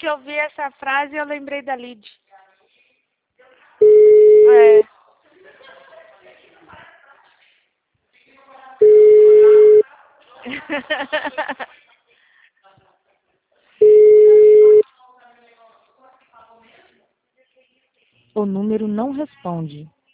de ouvir essa frase, eu lembrei da Lid. É. O número não responde.